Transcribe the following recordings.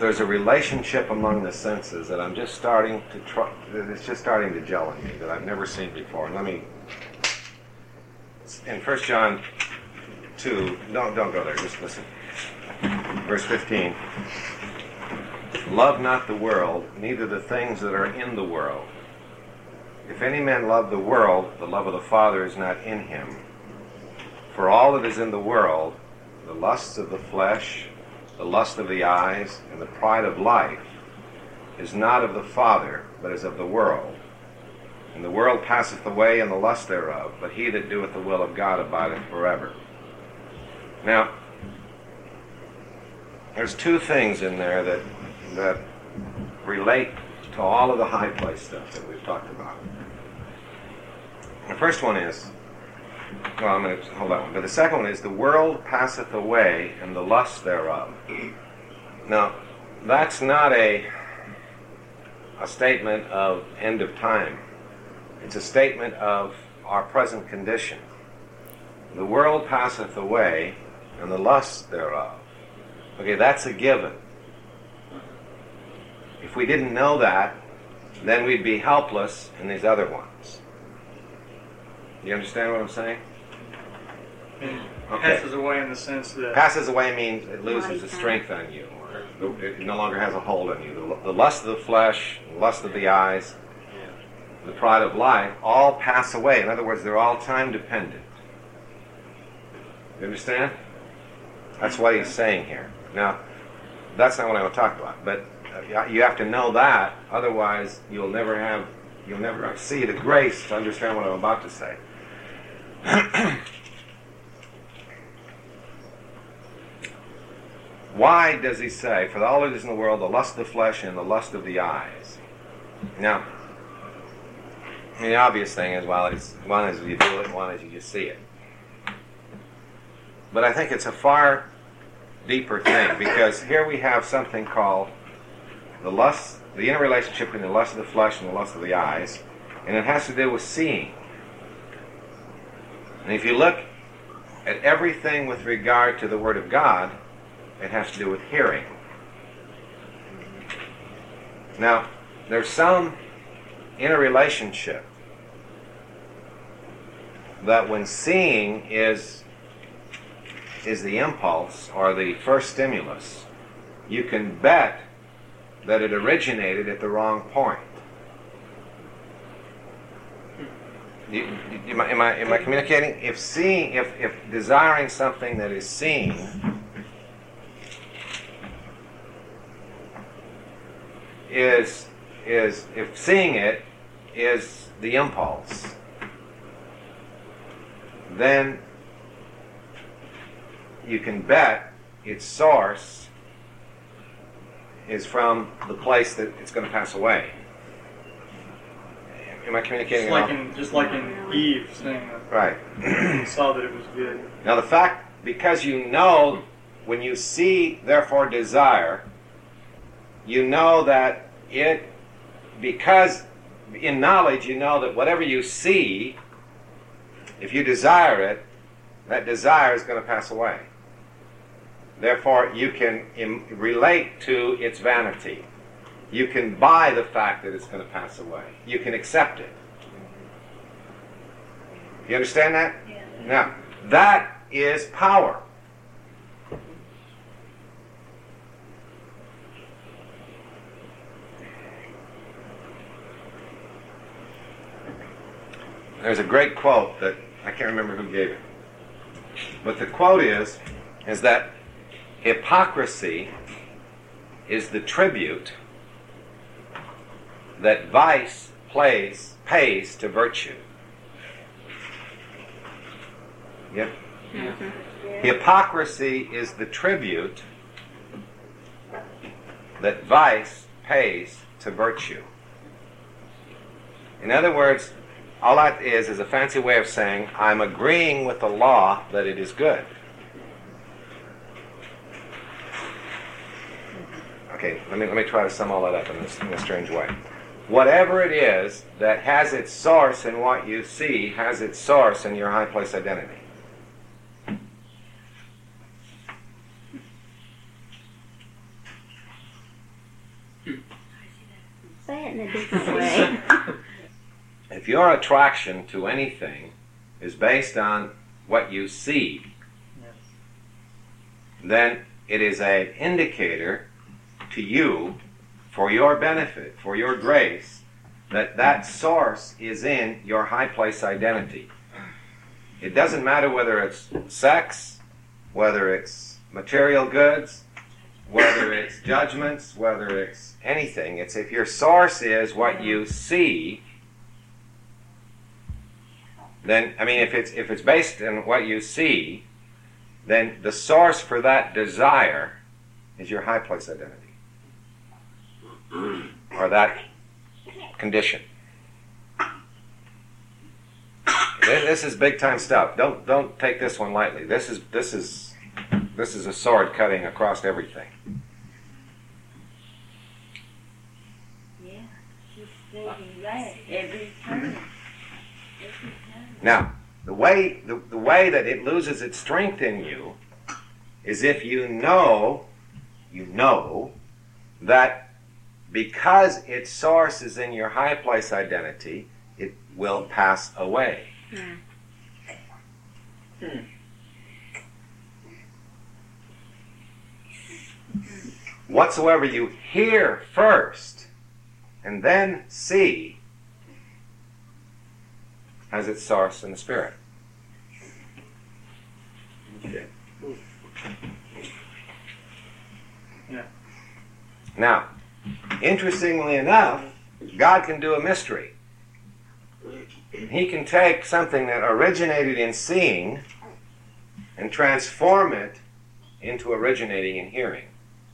there's a relationship among the senses that I'm just starting to it's just starting to gel in me that I've never seen before. And let me, in 1 John 2, don't go there, just listen. Verse 15. Love not the world, neither the things that are in the world. If any man love the world, the love of the Father is not in him. For all that is in the world, the lusts of the flesh, the lust of the eyes, and the pride of life, is not of the Father, but is of the world. And the world passeth away, and the lust thereof, but he that doeth the will of God abideth forever. Now, there's two things in there that relate to all of the high place stuff that we've talked about. The first one is, well, I'm going to hold that one. But the second one is, the world passeth away, and the lust thereof. Now, that's not a statement of end of time. It's a statement of our present condition. The world passeth away, and the lust thereof. Okay, that's a given. If we didn't know that, then we'd be helpless in these other ones. You understand what I'm saying? It Okay. passes away in the sense that... Passes away means it loses its strength on you, or it no longer has a hold on you. The lust of the flesh, the lust of the eyes, the pride of life, all pass away. In other words, they're all time dependent. You understand? That's what he's saying here. Now, that's not what I want to talk about, but you have to know that, otherwise you'll never see the grace to understand what I'm about to say. Why does he say, for all that is in the world, the lust of the flesh and the lust of the eyes? Now, the obvious thing is, one is you do it, one is you just see it. But I think it's a far deeper thing, because here we have something called the interrelationship between the lust of the flesh and the lust of the eyes, and it has to do with seeing. And if you look at everything with regard to the Word of God, it has to do with hearing. Now, there's some interrelationship that when seeing is the impulse or the first stimulus, you can bet that it originated at the wrong point. Am I communicating? If desiring something that is seen if seeing it is the impulse, then you can bet its source is from the place that it's going to pass away. Am I communicating? Just like in Eve saying that right. he saw that it was good. Now the fact, because you know, when you see, therefore desire, you know that because in knowledge you know that whatever you see, if you desire it, that desire is going to pass away. Therefore, you can relate to its vanity. You can buy the fact that it's going to pass away. You can accept it. You understand that? Yeah. Now, that is power. There's a great quote that I can't remember who gave it. But the quote is that hypocrisy is the tribute that vice pays to virtue. Yep. Mm-hmm. Yeah. Hypocrisy is the tribute that vice pays to virtue. In other words, all that is a fancy way of saying, I'm agreeing with the law that it is good. Okay, let me try to sum all that up in a strange way. Whatever it is that has its source in what you see has its source in your high place identity. Say it in a different way. If your attraction to anything is based on what you see, Yes. then it is an indicator to you, for your benefit, for your grace, that that source is in your high place identity. It doesn't matter whether it's sex, whether it's material goods, whether it's judgments, whether it's anything. It's if your source is what you see, then, I mean, if it's based on what you see, then the source for that desire is your high place identity. Or that condition. This is big time stuff. Don't take this one lightly. This is a sword cutting across everything. Yeah, she's thinking that every turn. Now, the way that it loses its strength in you is if you know that because its source is in your high place identity, it will pass away. Whatsoever you hear first and then see has its source in the Spirit. Yeah. Now, interestingly enough, God can do a mystery. He can take something that originated in seeing and transform it into originating in hearing.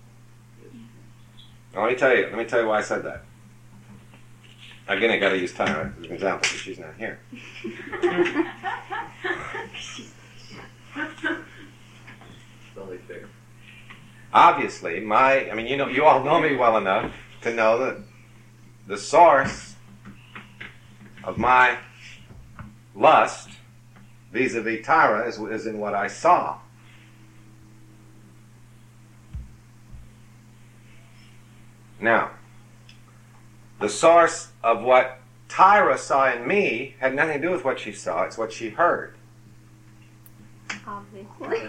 Now, let me tell you why I said that. Again, I got to use Tyra as an example because she's not here. Only fair. Obviously, you all know me well enough to know that the source of my lust vis-a-vis Tyra is in what I saw. Now, the source of what Tyra saw in me had nothing to do with what she saw, it's what she heard. Obviously.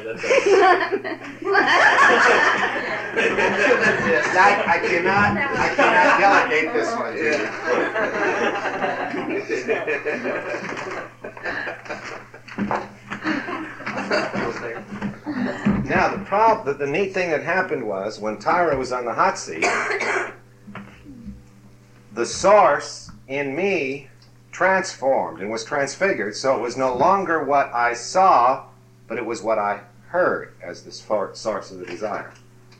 I cannot delegate this one to you. Now, the neat thing that happened was when Tyra was on the hot seat, the source in me transformed and was transfigured, so it was no longer what I saw, but it was what I heard as the source of the desire.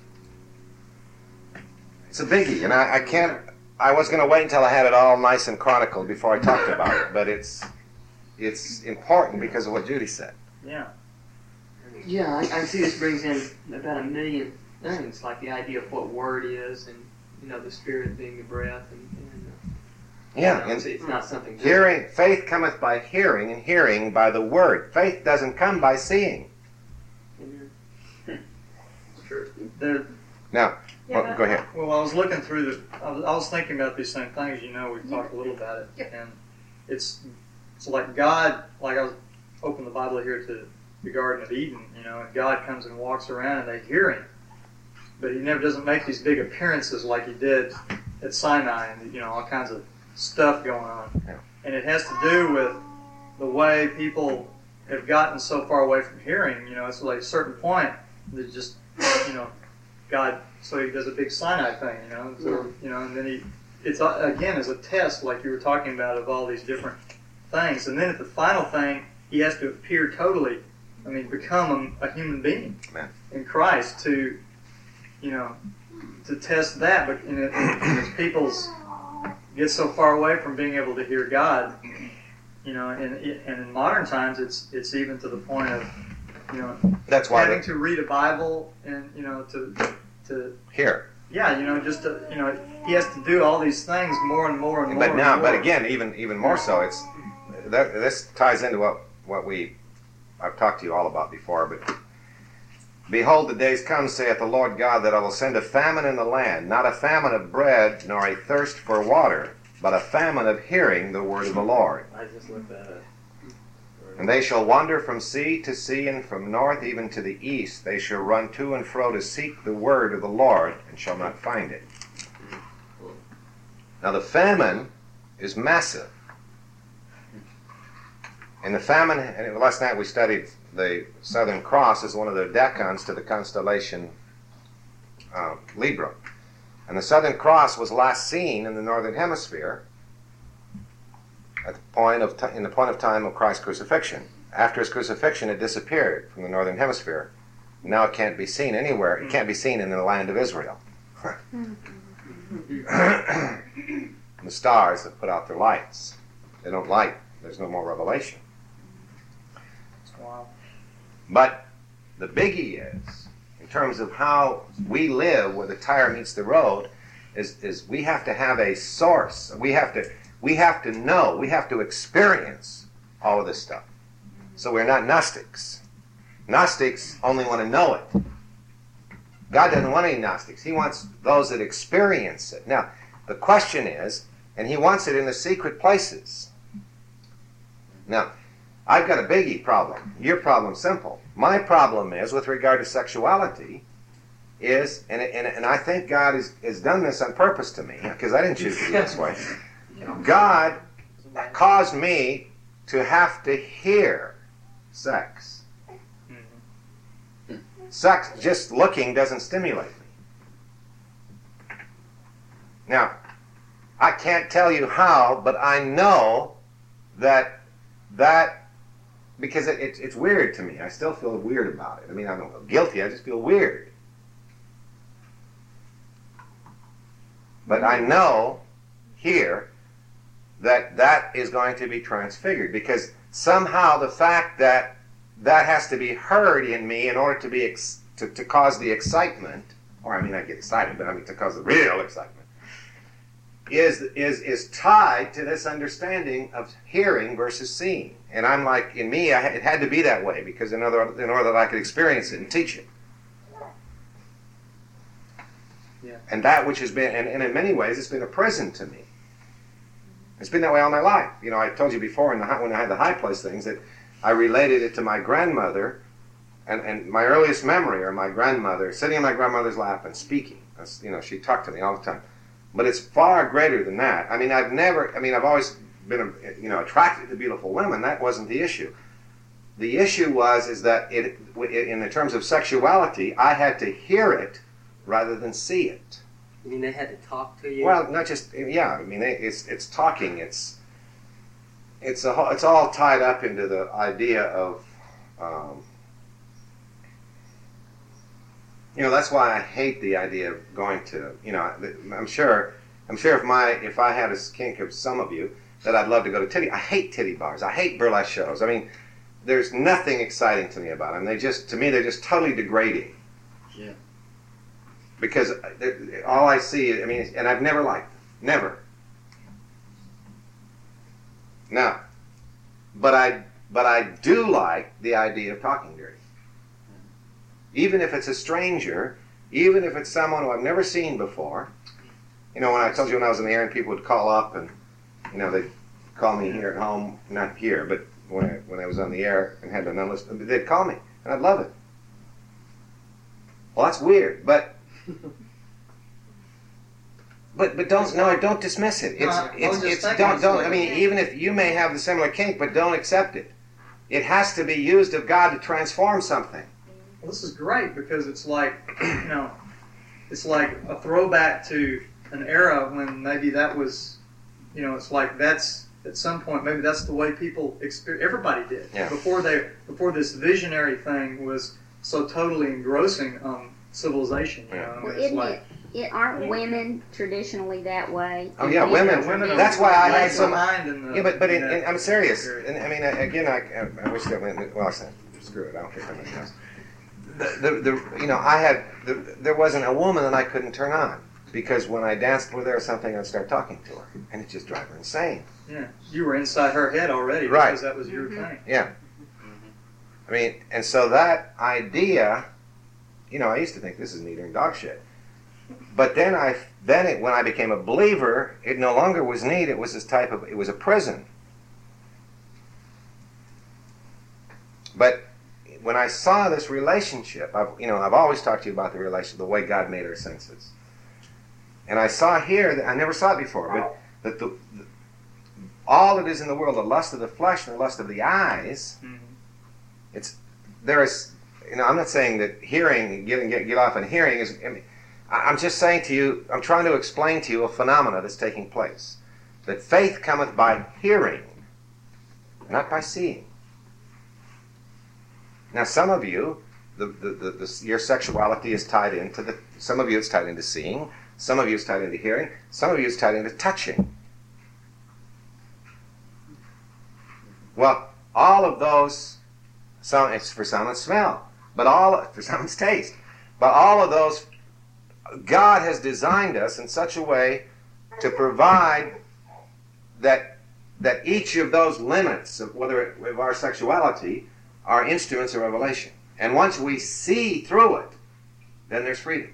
It's a biggie, and I was going to wait until I had it all nice and chronicled before I talked about it, but it's important because of what Judy said. Yeah. Yeah, I see this brings in about a million things, like the idea of what word is, and the spirit being the breath, and and it's not something. Hearing, faith cometh by hearing, and hearing by the word. Faith doesn't come by seeing. Sure. Now, go ahead. Well, I was looking through I was thinking about these same things. We've talked a little about it, and it's like God. Like I was opening the Bible here to the Garden of Eden, and God comes and walks around, and they hear Him, but He never doesn't make these big appearances like He did at Sinai, and all kinds of stuff going on. Yeah. And it has to do with the way people have gotten so far away from hearing. It's like a certain point that just God. So He does a big Sinai thing, and then it's again as a test, like you were talking about, of all these different things. And then at the final thing, He has to appear totally, become a human being in Christ to test that. But as people's get so far away from being able to hear God, and in modern times, it's even to the point of That's why having to read a Bible and to hear. Yeah, just to, he has to do all these things more and more and more. But now, and more. but again, even more so, this ties into what I've talked to you all about before. But Behold, the days come, saith the Lord God, that I will send a famine in the land, not a famine of bread, nor a thirst for water, but a famine of hearing the word of the Lord. I just looked that up. And they shall wander from sea to sea, and from north even to the east. They shall run to and fro to seek the word of the Lord, and shall not find it. Now the famine is massive. And the famine, and last night we studied the Southern Cross as one of the decans to the constellation Libra. And the Southern Cross was last seen in the Northern Hemisphere at the point of time of Christ's crucifixion. After his crucifixion, it disappeared from the Northern Hemisphere. Now it can't be seen anywhere. It can't be seen in the land of Israel. The stars have put out their lights. They don't light. There's no more revelation. Wow. But the biggie is, in terms of how we live where the tire meets the road, is we have to have a source. We have to know, we have to experience all of this stuff. So we're not Gnostics. Gnostics only want to know it. God doesn't want any Gnostics. He wants those that experience it. Now, the question is, and he wants it in the secret places. Now, I've got a biggie problem. Your problem's simple. My problem is, with regard to sexuality, is, and I think God has done this on purpose to me, because I didn't choose to be this way. God caused me to have to hear sex. Sex, just looking, doesn't stimulate me. Now, I can't tell you how, but I know that because it's weird to me. I still feel weird about it. I mean, I don't feel guilty. I just feel weird. But I know here that is going to be transfigured, because somehow the fact that has to be heard in me in order to be to cause the excitement, or I mean, I get excited, but I mean to cause the real excitement, is tied to this understanding of hearing versus seeing. And I'm like, in me, it had to be that way, because in order that I could experience it and teach it. Yeah. And that which has been, and in many ways, it's been a prison to me. It's been that way all my life. You know, I told you before when I had the high place things that I related it to my grandmother, and my earliest memory are my grandmother sitting in my grandmother's lap and speaking. You know, she talked to me all the time. But it's far greater than that. I mean, I've always been, attracted to beautiful women. That wasn't the issue. The issue is that in the terms of sexuality, I had to hear it rather than see it. You mean they had to talk to you? Well, not just, yeah. I mean, it's talking. It's all tied up into the idea of, that's why I hate the idea of going to, I'm sure if I had a kink of some of you, that I'd love to go to titty. I hate titty bars. I hate burlesque shows. I mean, there's nothing exciting to me about them. They're just totally degrading. Yeah. Because all I see, and I've never liked them. Never. Now, but I do like the idea of talking dirty. Even if it's a stranger, even if it's someone who I've never seen before. When I told you when I was in the air and people would call up and, they'd call me here at home, not here, but when I was on the air and had an list, they'd call me, and I'd love it. Well, that's weird, but don't dismiss it. Even if you may have the similar kink, but don't accept it. It has to be used of God to transform something. Well, this is great because it's like, it's like a throwback to an era when maybe that was, it's like that's at some point maybe that's the way people everybody did. Yeah. Before this visionary thing was so totally engrossing civilization. Well, aren't women traditionally that way? Oh yeah, women. That's why I had some. But I'm serious. And I mean, again, I wish that went. Well, I said, screw it. I don't care how much else. There wasn't a woman that I couldn't turn on, because when I danced with her or something, I'd start talking to her, and it just drive her insane. Yeah, you were inside her head already, right? Because that was your thing. Yeah. I mean, and so that idea I used to think this is neater than dog shit. But then when I became a believer, it no longer was neat. It was it was a prison. But when I saw this relationship, I've always talked to you about the way God made our senses. And I saw here that I never saw it before, but that all that is in the world, the lust of the flesh and the lust of the eyes, I'm not saying that hearing, get off on hearing is. I'm just saying to you, I'm trying to explain to you a phenomena that's taking place. That faith cometh by hearing, not by seeing. Now, some of you, your sexuality is tied into some of you it's tied into seeing, some of you it's tied into hearing, some of you it's tied into touching. Well, all of those, it's for some it's smell, for some it's taste. But all of those, God has designed us in such a way to provide that each of those limits of of our sexuality are instruments of revelation. And once we see through it, then there's freedom.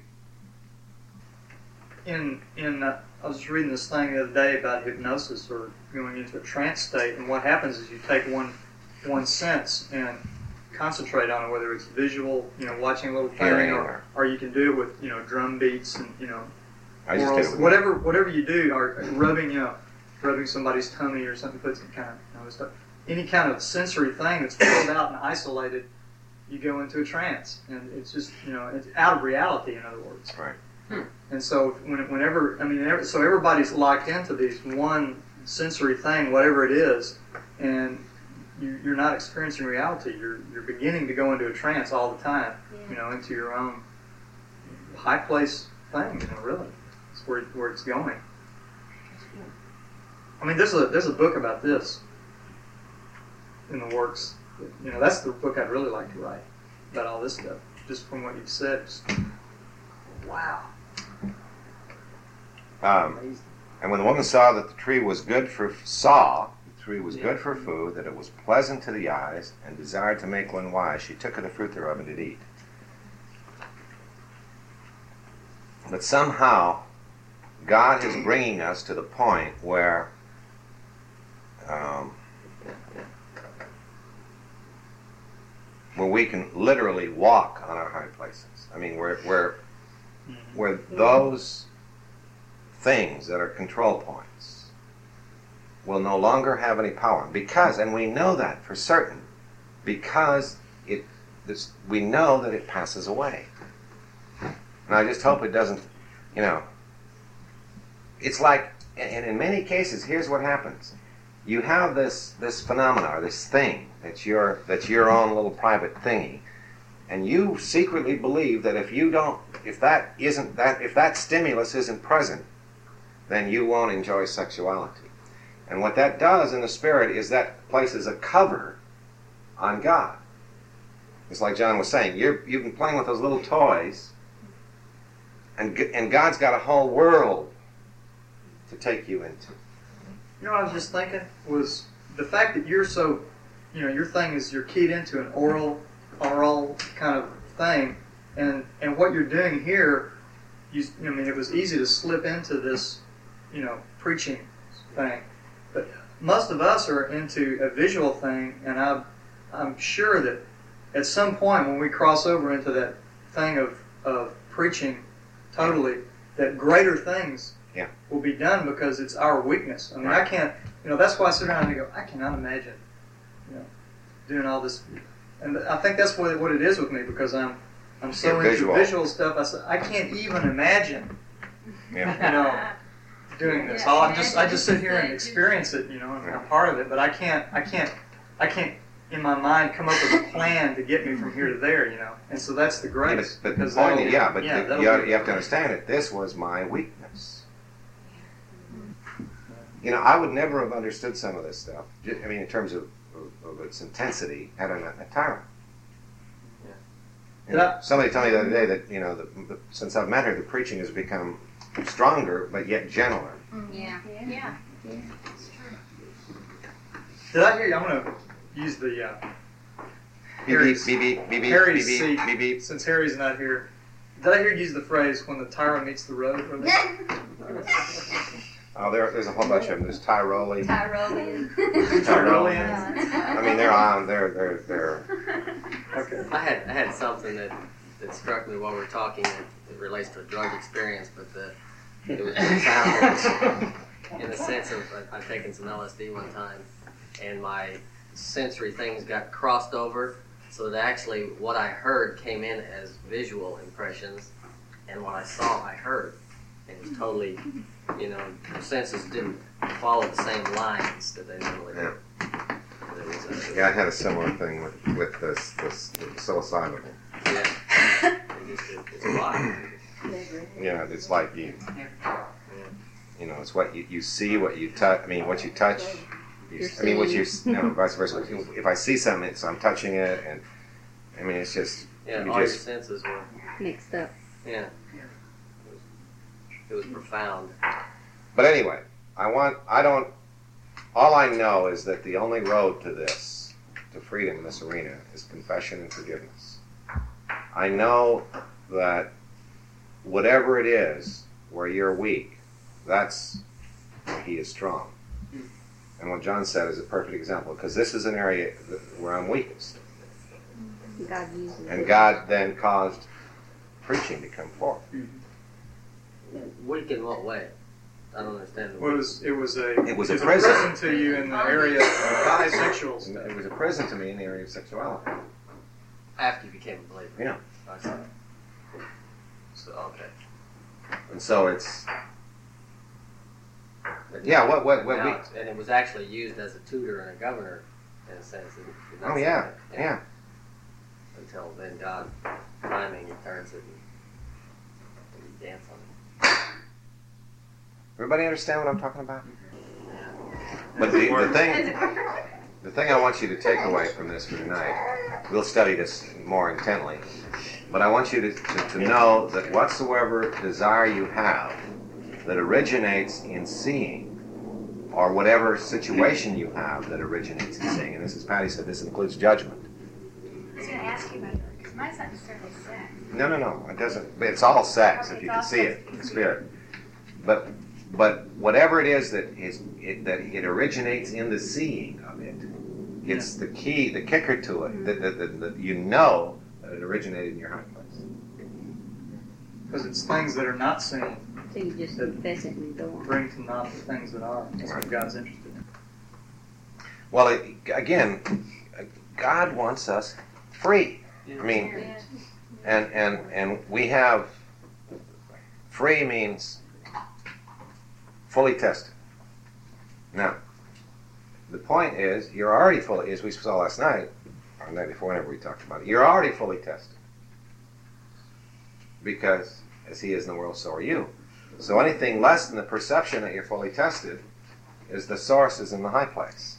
I was reading this thing the other day about hypnosis or going into a trance state, and what happens is you take one sense and concentrate on it, whether it's visual, watching a little thing, or you can do it with drum beats and I just did it with whatever you do, or rubbing somebody's tummy or something, put some kind of stuff. Any kind of sensory thing that's pulled out and isolated, you go into a trance, and it's just it's out of reality. In other words, right. And so so everybody's locked into these one sensory thing, whatever it is, and you're not experiencing reality. You're beginning to go into a trance all the time, into your own high place thing. Really, it's where it's going. I mean, there's a book about this in the works. That's the book I'd really like to write about all this stuff. Just from what you've said, wow. And when the woman saw that the tree was good for food, that it was pleasant to the eyes, and desired to make one wise, she took of the fruit thereof and did eat. But somehow, God is bringing us to the point where we can literally walk on our high places. I mean, where those things that are control points will no longer have any power. Because, and we know that for certain, because we know that it passes away. And I just hope it doesn't, it's like, and in many cases, here's what happens. You have this phenomena, or this thing, that's your own little private thingy, and you secretly believe that if that stimulus isn't present, then you won't enjoy sexuality. And what that does in the spirit is that places a cover on God. It's like John was saying, you've been playing with those little toys, and God's got a whole world to take you into. What I was just thinking was the fact that you're so, your thing is you're keyed into an oral kind of thing, and what you're doing here, it was easy to slip into this, preaching thing, but most of us are into a visual thing, and I'm sure that at some point when we cross over into that thing of preaching totally, that greater things will be done because it's our weakness. I mean, I can't, that's why I sit around and go, I cannot imagine, doing all this. And I think that's what it is with me, because I'm so into visual stuff. I can't even imagine, doing this. I just sit here and experience it, and I'm part of it. But I can't in my mind come up with a plan to get me from here to there, And so that's the grace. But the point, you have to understand that this was my weakness. I would never have understood some of this stuff. I mean, in terms of its intensity, had I not met Tyra. Somebody told me the other day that since I've met her, the preaching has become stronger, but yet gentler. Yeah. Did I hear you? I'm going to use the Harry's, beep, beep, beep, beep, Harry's beep, seat. beep, beep. Since Harry's not here, did I hear you use the phrase "when the Tyra meets the road"? Oh, there's a whole bunch of them. There's Tyroli. Tyrolean. Tyrolean. I mean, they're on. They're. Okay. I had something that struck me while we were talking that relates to a drug experience, but it was profound in the sense of I've taken some LSD one time, and my sensory things got crossed over, so that actually what I heard came in as visual impressions, and what I saw I heard. It was totally, the senses didn't follow the same lines that they normally do. Yeah, I had a similar thing with this psilocybin. Yeah. It's a lot. Yeah, it's like it's what you see, what you touch. I mean, what you touch. Vice versa. If I see something, so I'm touching it, and I mean, it's just all your senses were mixed up. Yeah. It was profound. But anyway, all I know is that the only road to this, to freedom in this arena, is confession and forgiveness. I know that whatever it is where you're weak, that's where he is strong. And what John said is a perfect example, because this is an area where I'm weakest. God uses it. And God then caused preaching to come forth. Weak in what way? I don't understand. Well, it was a prison to you in the area of bisexual stuff. It was a prison to me in the area of sexuality. After you became a believer. Yeah. I see. So okay. And so it's. Yeah. What we. And it was actually used as a tutor and a governor, in a sense. Oh yeah. Yeah. Until then, God timing, he turns it and you dance on it. Everybody understand what I'm talking about? But the thing I want you to take away from this for tonight, we'll study this more intently, but I want you to know that whatsoever desire you have that originates in seeing, or whatever situation you have that originates in seeing, and this is Patty said, this includes judgment. I was going to ask you about that, because mine's not necessarily sex. No, it doesn't. It's all sex, if you can see it, in spirit. But whatever it is that it originates in the seeing of it, it's the key, the kicker to it, that you know that it originated in your heart place. Because it's things that are not seen. So you just confess it and go on. Bring to naught the things that are. That's what God's interested in. Well, again, God wants us free. I mean, and we have, free means fully tested. Now, the point is, you're already fully, as we saw last night, or the night before, whenever we talked about it, you're already fully tested. Because, as he is in the world, so are you. So anything less than the perception that you're fully tested is the source is in the high place.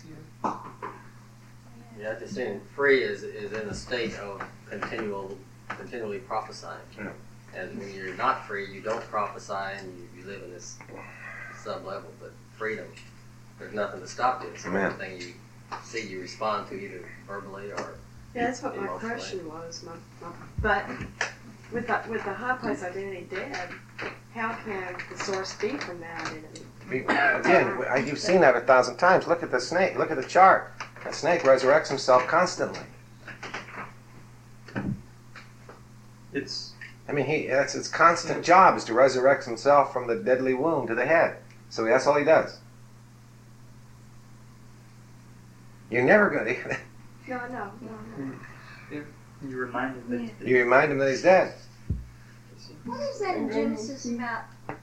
Yeah, just saying, free is in a state of continually prophesying. Yeah. And when you're not free, you don't prophesy and you live in this sub-level. But freedom, there's nothing to stop you. So everything you see, you respond to either verbally or Yeah, that's what my emotionally. question was. But with the high place identity dead, how can the source be from that identity? Again, you've seen that 1,000 times. Look at the snake. Look at the chart. That snake resurrects himself constantly. It's That's its constant job is to resurrect himself from the deadly wound to the head. So that's all he does. You're never going to. No. you remind him that You remind him that he's dead. What is that in Genesis about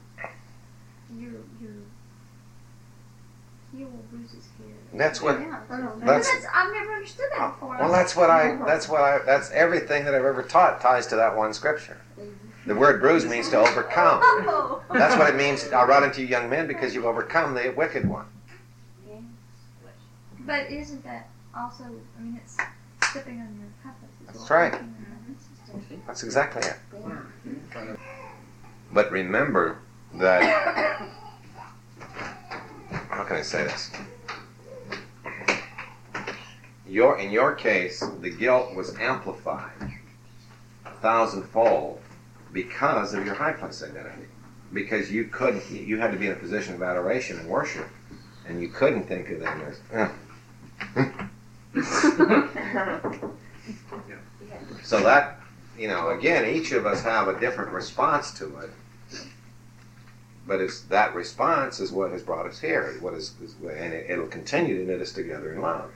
he will bruise his head? That's what. That's, I've never understood that before. Well, that's everything that I've ever taught ties to that one scripture. The word bruise means to overcome. Oh. That's what it means. I write unto you young men because you've overcome the wicked one. Yeah. But isn't that also, it's stepping on your high places? That's right. That's exactly it. But remember that, how can I say this? in your case, the guilt was amplified 1,000-fold because of your high place identity. Because you had to be in a position of adoration and worship, and you couldn't think of them as. So that, again, each of us have a different response to it. But it's that response is what has brought us here. And it'll continue to knit us together in love.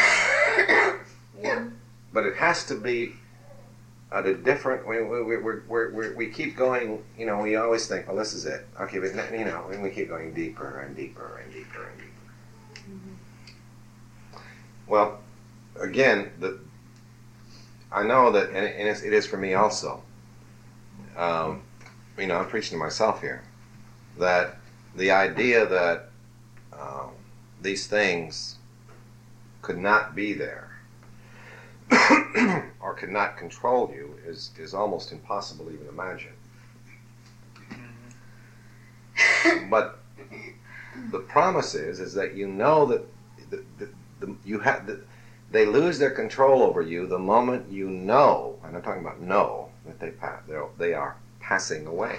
But it has to be at a different. We keep going. We always think, well, this is it. Okay, but and we keep going deeper and deeper and deeper and deeper. Well, again, I know that, and it is for me also. I'm preaching to myself here. That the idea that these things could not be there or could not control you is almost impossible to even imagine. But the promise is that you know that they lose their control over you the moment you know, and I'm talking about know, that they are passing away.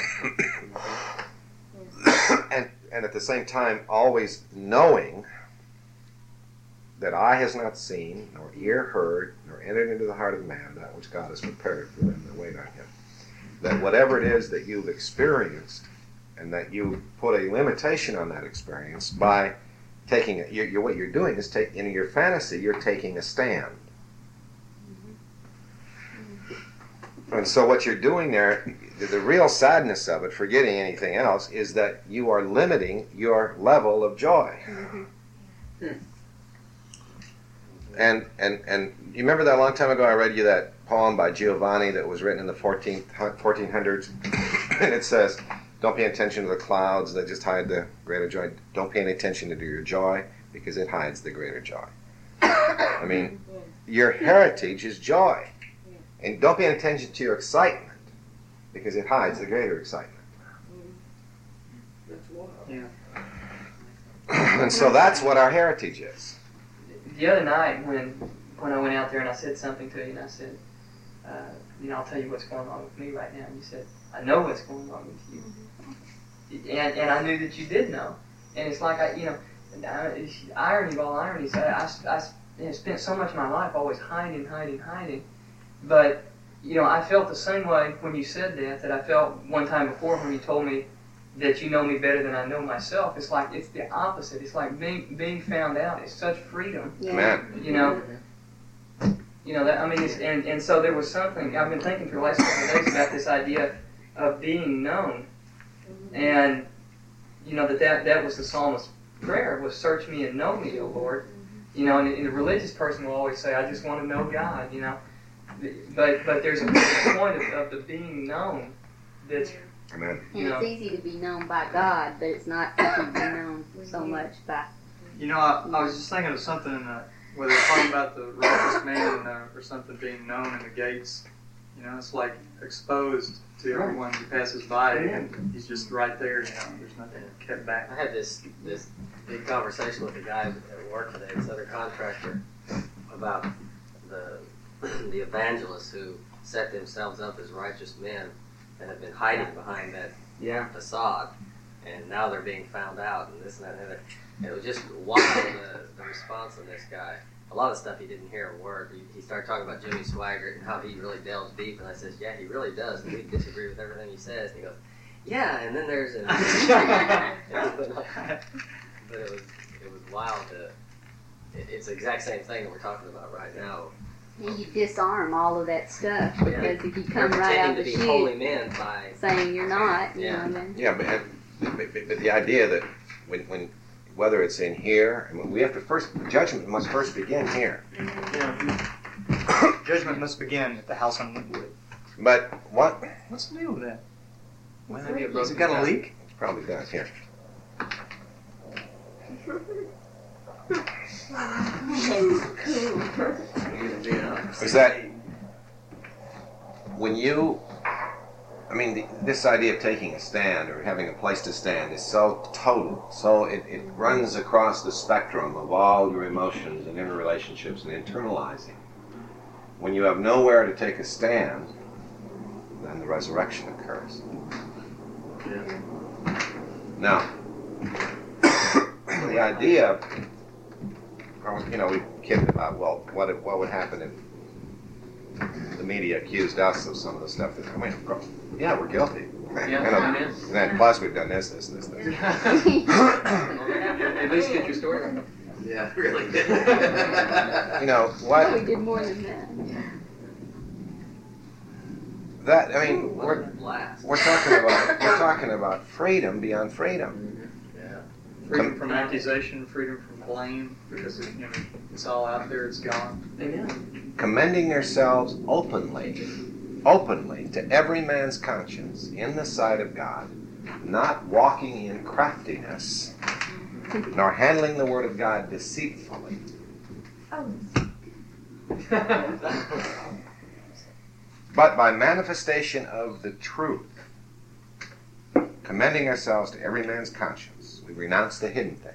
And at the same time, always knowing that eye has not seen, nor ear heard, nor entered into the heart of man that which God has prepared for them that wait on Him. That whatever it is that you've experienced, and that you put a limitation on that experience by taking it. What you're doing is in your fantasy, you're taking a stand. And so what you're doing there, the real sadness of it, forgetting anything else, is that you are limiting your level of joy. And you remember that a long time ago I read you that poem by Giovanni that was written in the 1400s? And it says, don't pay attention to the clouds that just hide the greater joy. Don't pay any attention to your joy because it hides the greater joy. I mean, your heritage is joy. And don't pay attention to your excitement because it hides the greater excitement. That's wild. Yeah. And so that's what our heritage is. The other night when I went out there and I said something to you and I said, I'll tell you what's going on with me right now. And you said, I know what's going on with you. And I knew that you did know. And it's like, irony of all ironies, I spent so much of my life always hiding. But, I felt the same way when you said that I felt one time before when you told me that you know me better than I know myself. It's like, it's the opposite. It's like being found out. It's such freedom. Yeah. And so there was something, I've been thinking for the last couple of days about this idea of being known. And, that was the psalmist's prayer, was search me and know me, O Lord. And the religious person will always say, I just want to know God, But there's a point of the being known that's... Amen. And it's easy to be known by God, but it's not easy to be known so much by... I was just thinking of something where they're talking about the righteous man or something being known in the gates. It's like exposed to everyone who passes by, and he's just right there. There's nothing kept back. I had this big conversation with a guy at work today, this other contractor, about the evangelists who set themselves up as righteous men and have been hiding behind that facade, and now they're being found out, and this and that and the other. And it was just wild, the response on this guy. A lot of stuff he didn't hear at work. He started talking about Jimmy Swaggart and how he really delves deep, and I said, yeah, he really does, and we disagree with everything he says. And he goes, yeah, and then there's but it was wild. It's the exact same thing that we're talking about right now. And you disarm all of that stuff because if you come right out the pretending to be holy chute men by saying you're not, but the idea that when whether it's in here, we have to judgment must first begin here. Judgment must begin at the house on Woodwood. But What's the deal with that? Well, have you ever Has it got a leak? It probably does here. Is that when you I mean, this idea of taking a stand or having a place to stand is so total. So it runs across the spectrum of all your emotions and interrelationships and internalizing. When you have nowhere to take a stand, then the resurrection occurs. Yeah. Now, the idea, we kidded about, well, what would happen if the media accused us of some of the stuff that, yeah, we're guilty. Yeah, And then plus we've done this. At least get your story right. Yeah, really. What? We did more than that. That, I mean, What a blast. we're talking about freedom beyond freedom. Yeah. Freedom from accusation, freedom from blame, because it's all out there, it's gone. Amen. Commending yourselves openly to every man's conscience in the sight of God, not walking in craftiness, nor handling the word of God deceitfully. But by manifestation of the truth, commending ourselves to every man's conscience, we renounce the hidden things.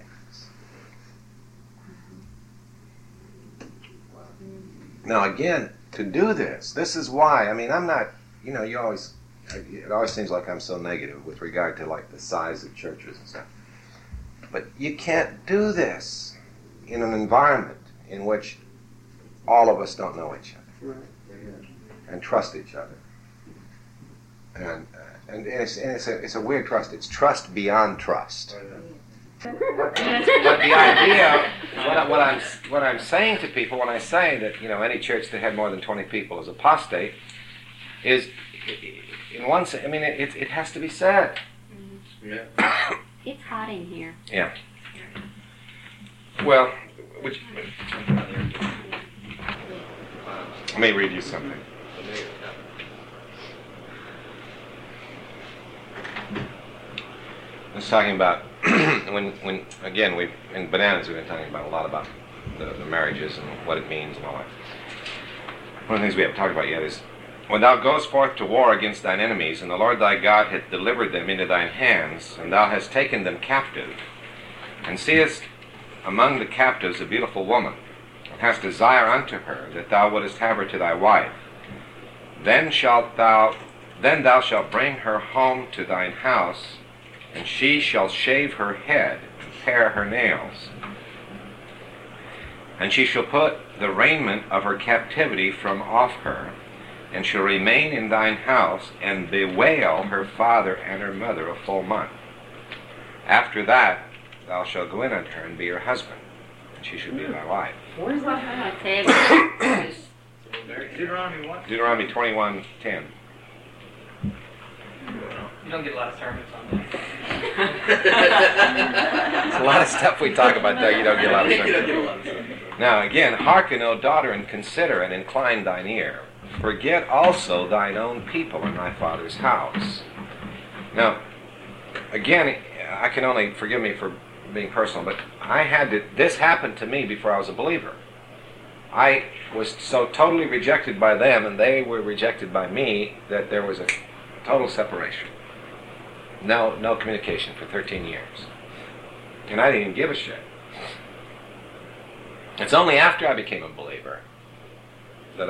Now again, to do this is why, I'm not, it always seems like I'm so negative with regard to like the size of churches and stuff. But you can't do this in an environment in which all of us don't know each other. Right. And trust each other, and it's a weird trust. It's trust beyond trust. But the idea, what I'm saying to people when I say that any church that had more than 20 people is apostate, is in one sense. It has to be said. Yeah. It's hot in here. Yeah. Well, let me read you something. I was talking about when again in Bananas we've been talking about a lot about the marriages and what it means and all that. One of the things we haven't talked about yet is when thou goest forth to war against thine enemies, and the Lord thy God hath delivered them into thine hands, and thou hast taken them captive, and seest among the captives a beautiful woman, and hast desire unto her, that thou wouldest have her to thy wife, then thou shalt bring her home to thine house, and she shall shave her head and pare her nails. And she shall put the raiment of her captivity from off her, and shall remain in thine house, and bewail her father and her mother a full month. After that thou shalt go in unto her and be her husband, and she shall be thy wife. Where's that? Deuteronomy what? Deuteronomy 21:10. You don't get a lot of sermons on that. There's a lot of stuff we talk about there you don't get a lot of sense. Now again, hearken, O daughter, and consider, and incline thine ear. Forget also thine own people in thy father's house. Now, again, I can only, forgive me for being personal, but this happened to me before I was a believer. I was so totally rejected by them, and they were rejected by me, that there was a total separation. No communication for 13 years. And I didn't even give a shit. It's only after I became a believer that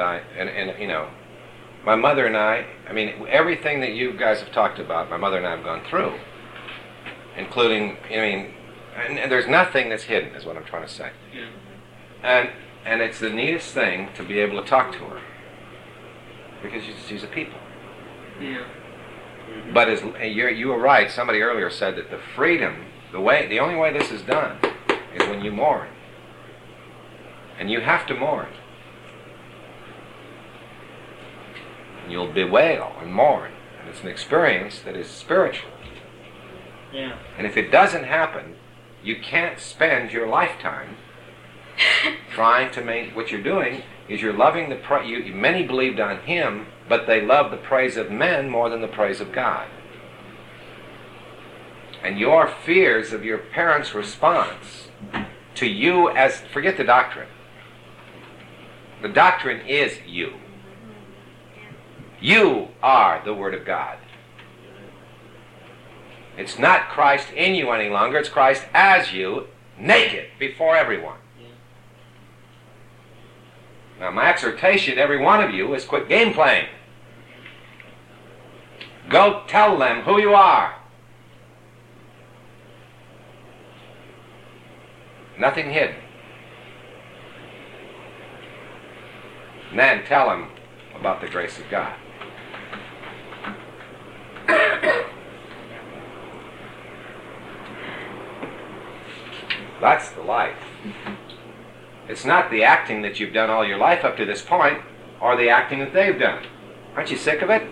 my mother and I everything that you guys have talked about, my mother and I have gone through, including, and there's nothing that's hidden, is what I'm trying to say. Yeah. And it's the neatest thing to be able to talk to her, because she's a people. Yeah. But you were right. Somebody earlier said that the freedom, the only way this is done, is when you mourn, and you have to mourn. And you'll bewail and mourn, and it's an experience that is spiritual. Yeah. And if it doesn't happen, you can't spend your lifetime trying to make. What you're doing is you're loving the many believed on Him, but they love the praise of men more than the praise of God. And your fears of your parents' response to you forget the doctrine. The doctrine is you. You are the Word of God. It's not Christ in you any longer. It's Christ as you, naked, before everyone. Now, my exhortation to every one of you is quit game playing. Go tell them who you are. Nothing hidden. And then tell them about the grace of God. That's the life. It's not the acting that you've done all your life up to this point, or the acting that they've done. Aren't you sick of it?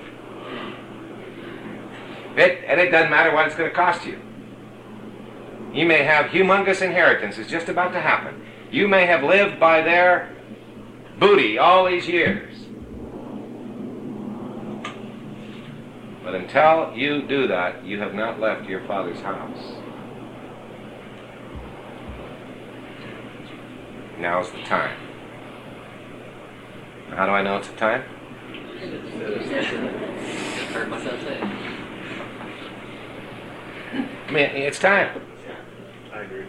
And it doesn't matter what it's going to cost you. You may have humongous inheritances just about to happen. You may have lived by their booty all these years. But until you do that, you have not left your Father's house. Now's the time. How do I know it's the time? Heard myself say it. I mean, it's time. I agree.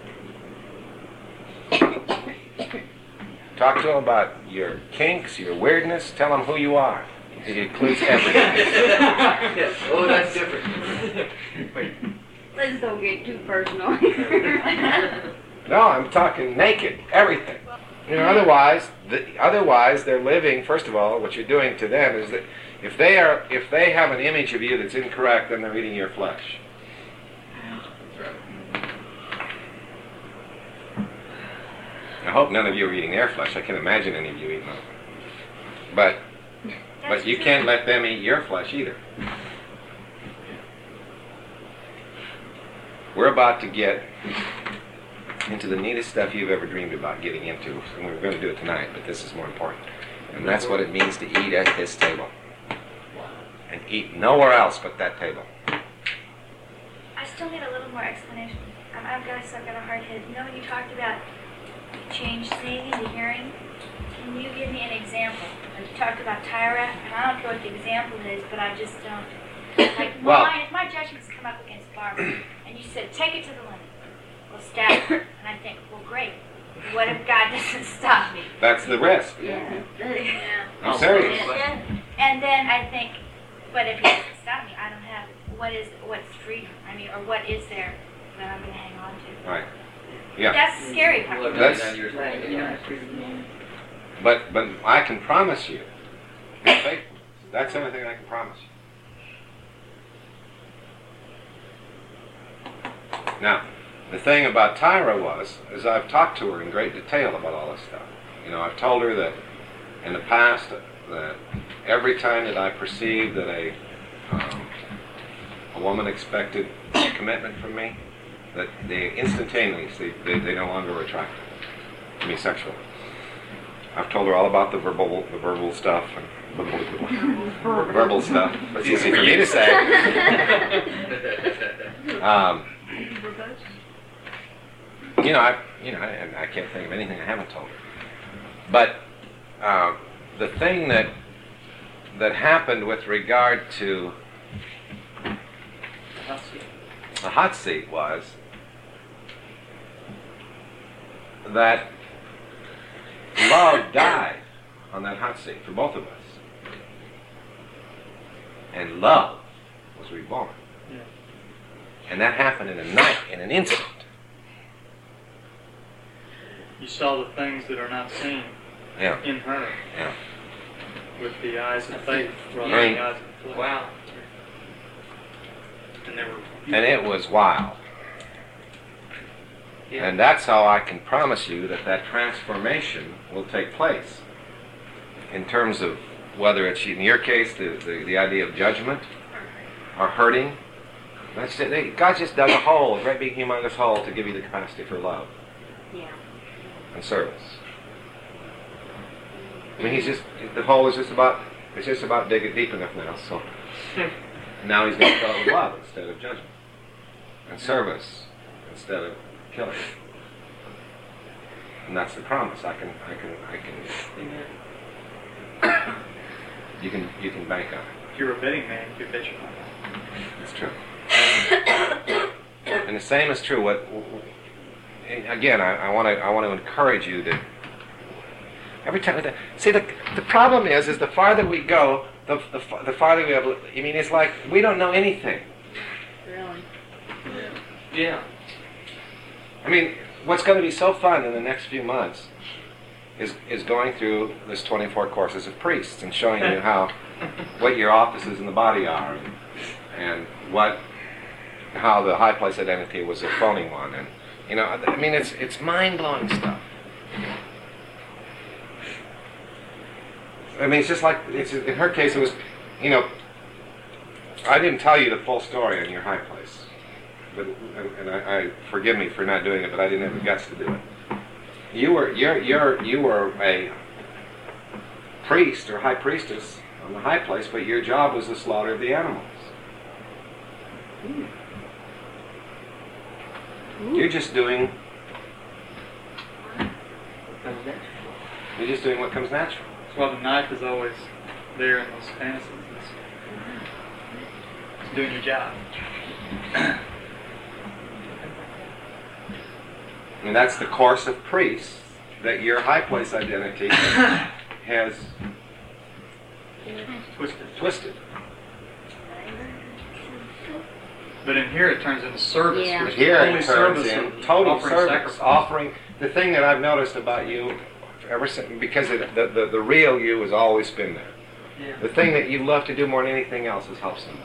Talk to them about your kinks, your weirdness. Tell them who you are. It includes everything. Oh, that's different. Let's don't get too personal here. No, I'm talking naked, everything. You know, otherwise they're living. First of all, what you're doing to them is that if they have an image of you that's incorrect, then they're eating your flesh. I hope none of you are eating their flesh. I can't imagine any of you eating it. But you can't let them eat your flesh either. We're about to get into the neatest stuff you've ever dreamed about getting into. And we're going to do it tonight, but this is more important. And that's what it means to eat at this table. And eat nowhere else but that table. I still need a little more explanation. I've got a hard head. You know when you talked about change seeing into hearing? Can you give me an example? You talked about Tyra, and I don't know what the example is, but I just don't. Like, if my judgments come up against Barbara, and you said, take it to the limit, we'll stab her, and I think, well, great. What if God doesn't stop me? That's the risk. Yeah. I'm serious. Yeah. And then I think, but if He doesn't stop me, I don't have what's freedom? I mean, or what is there that I'm going to hang on to? Right. Yeah. That's the scary part. But I can promise you, be faithful. That's the only thing I can promise you. Now, the thing about Tyra is I've talked to her in great detail about all this stuff. You know, I've told her that in the past that every time that I perceived that a woman expected a commitment from me, that they instantaneously they no longer were attracted to me sexually. I've told her all about the verbal stuff and verbal stuff. It's easy for me to say. I can't think of anything I haven't told her. But the thing that happened with regard to the hot seat was that love died on that hot seat for both of us. And love was reborn. Yeah. And that happened in a night, in an instant. You saw the things that are not seen in her. Yeah. With the eyes of faith rather than the eyes of flesh. Wow. And it was wild. Yeah. And that's how I can promise you that transformation will take place. In terms of whether it's, in your case, the idea of judgment or hurting. That's it. God just dug a hole, a great big humongous hole, to give you the capacity for love. Yeah. And service. I mean, the hole is just about digging deep enough now, so now He's going to fill it with love instead of judgment. And service instead of killing. And that's the promise. I can you can bank on it. If you're a betting man, you can bet your money. That's true. And the same is true. Again, I want to encourage you to every time. See, the problem is the farther we go, the farther we have. I mean, it's like we don't know anything. Really. Yeah. I mean, what's going to be so fun in the next few months is going through this 24 courses of priests and showing you what your offices in the body are, and how the high place identity was a phony one, and I mean, it's mind-blowing stuff. I mean, it's just like in her case, it was, I didn't tell you the full story on your high place, and I forgive me for not doing it, but I didn't have the guts to do it. You were a priest or high priestess on the high place, but your job was the slaughter of the animals. You're just doing. You're just doing what comes natural. That's why the knife is always there in those fantasies. It's doing your job. And that's the course of priests that your high place identity has twisted. But in here it turns into service. Yeah. But here it turns service in of total offering service, sacrifice. offering. The thing that I've noticed about you, ever since, because the real you has always been there. Yeah. The thing that you love to do more than anything else is help somebody.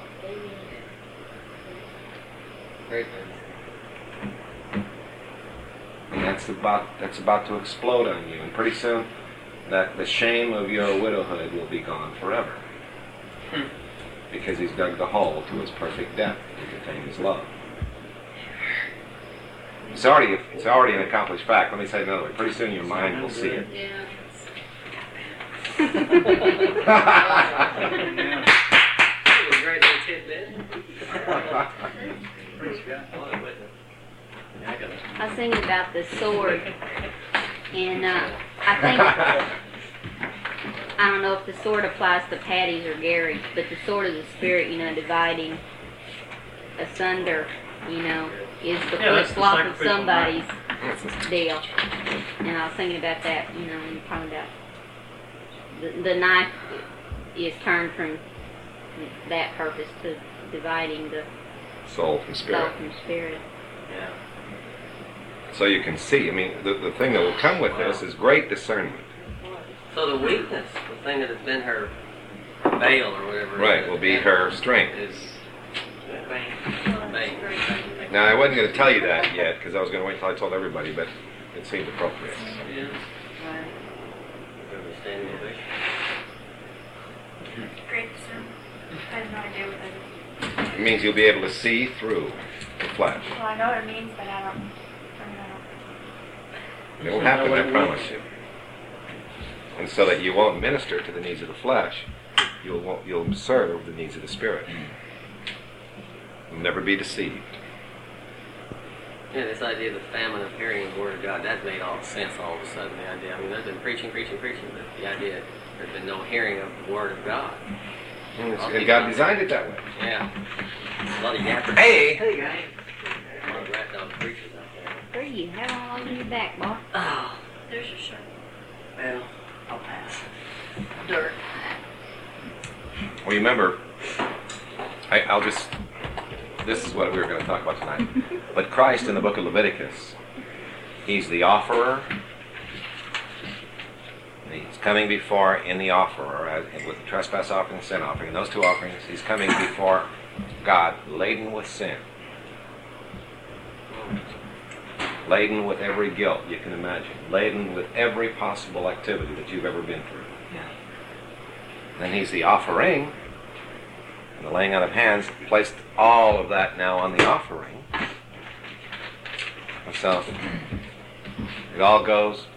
Great thing. And that's about to explode on you. And pretty soon, that the shame of your widowhood will be gone forever. Because he's dug the hole to his perfect depth to contain his love. It's already an accomplished fact. Let me say it another way. Pretty soon your mind will see it. Yeah. It was a great little tidbit. I was thinking about the sword, and I think, I don't know if the sword applies to Patty's or Gary's, but the sword of the Spirit, dividing asunder, is the flip-flop of somebody's deal. And I was thinking about that, when you're talking about the knife is turned from that purpose to dividing the Soul from spirit. soul from spirit. Yeah. So you can see, the thing that will come with this is great discernment. So the weakness, the thing that has been her veil or whatever. Right, will be her strength. Is vain. Now, I wasn't going to tell you that yet, because I was going to wait until I told everybody, but it seemed appropriate. Yeah. Right. Understanding of it. Great discernment. I have no idea what that is. It means you'll be able to see through the flesh. Well, I know what it means, but I don't. It will happen, I promise you. And so that you won't minister to the needs of the flesh, you'll serve the needs of the spirit. You'll never be deceived. Yeah, this idea of the famine of hearing the Word of God, that made all sense all of a sudden, the idea. They've been preaching, but the idea there's been no hearing of the Word of God. And God designed it that way. Yeah. A lot of yappers. Hey! Hey, guys. A lot of rat dog preachers out there. Where are you? Have all over your back, boy. Oh, There's your shirt. well, I'll pass. Dirt. Well, remember, this is what we were going to talk about tonight. But Christ in the book of Leviticus, he's the offerer. He's coming before in the offerer with the trespass offering and sin offering. And those two offerings, he's coming before God laden with sin. Laden with every guilt you can imagine. Laden with every possible activity that you've ever been through. Yeah. Then he's the offering. And the laying out of hands placed all of that now on the offering. So it all goes.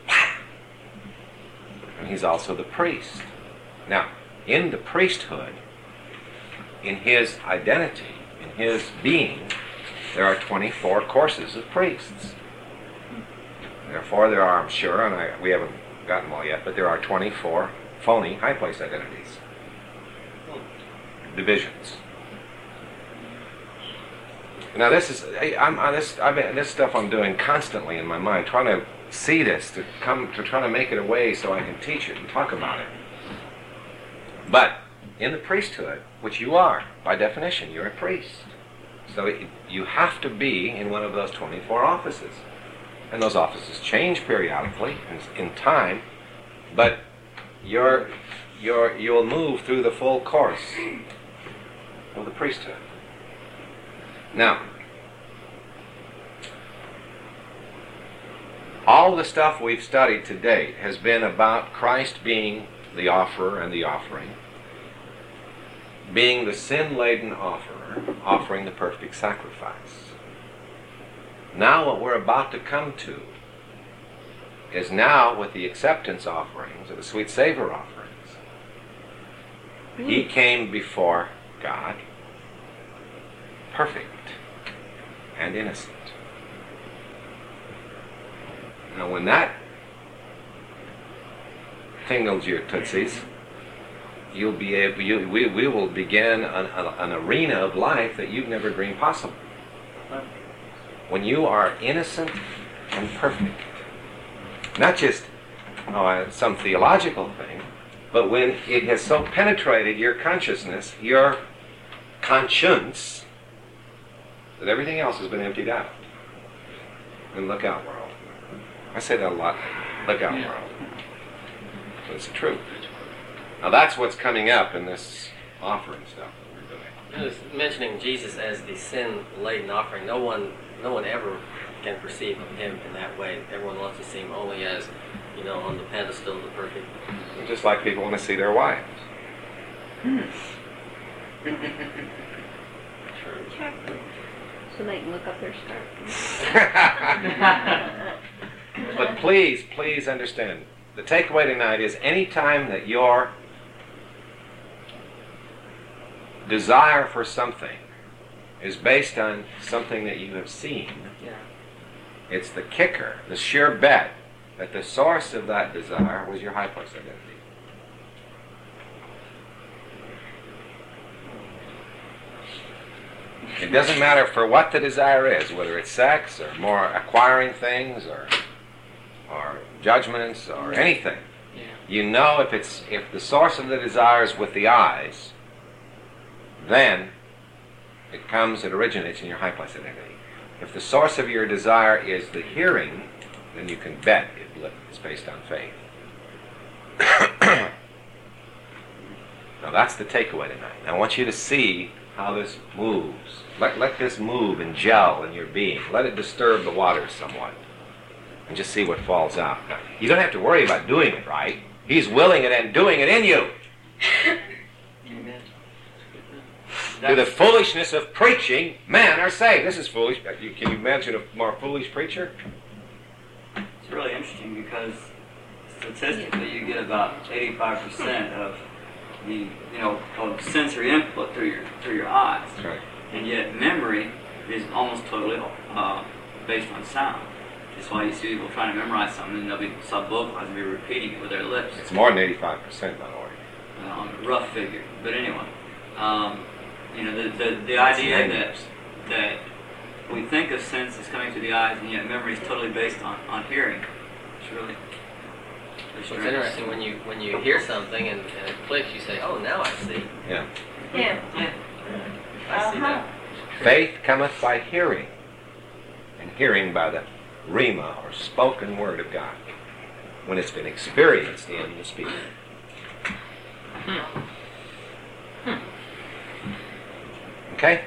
And he's also the priest. Now, in the priesthood, in his identity, in his being, there are 24 courses of priests. Therefore, there are, I'm sure, and we haven't gotten them all yet, but there are 24 phony high place identities. Divisions. Now this is this stuff I'm doing constantly in my mind, trying to see this, to try to make it a way so I can teach it and talk about it. But in the priesthood, which you are by definition, you're a priest. So you have to be in one of those 24 offices, and those offices change periodically in time, but you'll move through the full course of the priesthood. Now, all the stuff we've studied to date has been about Christ being the offerer and the offering, being the sin-laden offerer, offering the perfect sacrifice. Now what we're about to come to is now with the acceptance offerings, or the sweet savor offerings. He came before God, perfect and innocent. Now when that tingles your tootsies, you'll be able. We will begin an arena of life that you've never dreamed possible. When you are innocent and perfect, not just some theological thing, but when it has so penetrated your consciousness, your conscience, that everything else has been emptied out. And look out, world. I say that a lot. Look out, world. But it's the truth. Now that's what's coming up in this offering stuff that we're doing. Just mentioning Jesus as the sin-laden offering, no one ever can perceive him in that way. Everyone wants to see him only as, on the pedestal of the perfect. Just like people want to see their wives. So they can look up their skirt. But please understand, the takeaway tonight is any time that your desire for something is based on something that you have seen, it's the kicker, the sure bet, that the source of that desire was your high place identity. It doesn't matter for what the desire is, whether it's sex or more acquiring things or judgments or anything. You know if the source of the desire is with the eyes, then it originates in your high place identity. If the source of your desire is the hearing, then you can bet it's based on faith. Now that's the takeaway tonight. I want you to see how this moves. Let this move and gel in your being. Let it disturb the waters somewhat. And just see what falls out. Now, you don't have to worry about doing it right. He's willing it and doing it in you. Amen. Through the foolishness of preaching, men are saved. This is foolish. Can you imagine a more foolish preacher? It's really interesting because statistically you get about 85% of the of sensory input through your eyes, Right. And yet memory is almost totally based on sound. That's why you see people trying to memorize something and they'll be sub-vocalized and be repeating it with their lips. It's more than 85%, by the way. On a rough figure, but anyway, the idea that we think of sense as coming through the eyes, and yet memory is totally based on hearing. It's really It's interesting when you hear something and it clicks, you say, "Oh, now I see." Yeah. Yeah. I see that. Faith cometh by hearing, and hearing by the rhema, or spoken word of God, when it's been experienced in the speaker. Okay?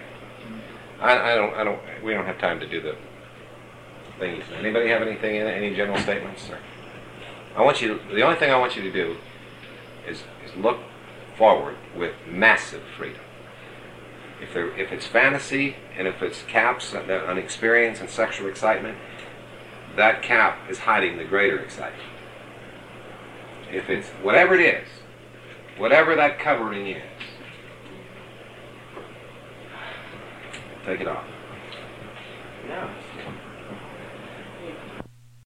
We don't have time to do the thing. Anybody have anything in it? Any general statements? Or the only thing I want you to do is look forward with massive freedom. If it's fantasy and if it's caps on experience and sexual excitement, that cap is hiding the greater excitement. If it's whatever it is, whatever that covering is, take it off. No.